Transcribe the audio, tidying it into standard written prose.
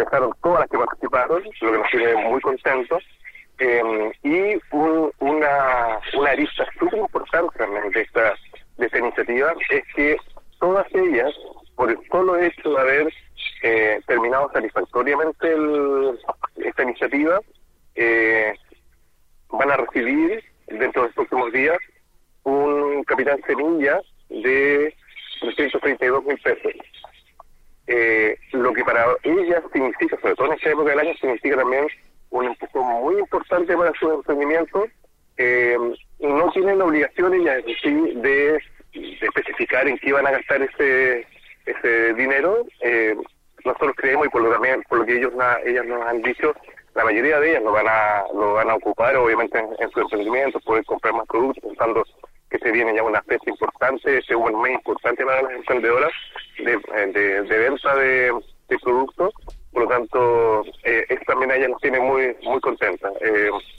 ingresaron todas las que participaron, lo que nos tiene muy contentos. Y una arista súper importante también de esta iniciativa es que todas ellas, por el solo hecho de haber terminado satisfactoriamente esta iniciativa, van a recibir dentro de los próximos días un capital semilla de 332.000 pesos. Lo que para ellas significa, sobre todo en esta época del año, significa también un empujón muy importante para sus emprendimientos. No tienen la obligación ellas de especificar en qué van a gastar ese dinero. Nosotros creemos, y por lo que ellas nos han dicho, la mayoría de ellas lo van a ocupar obviamente en su emprendimiento, poder comprar más productos, pensando que se viene ya una fecha importante, un mes importante para las emprendedoras de venta de productos. Por lo tanto, eso también a ellas nos tiene muy, muy contentas.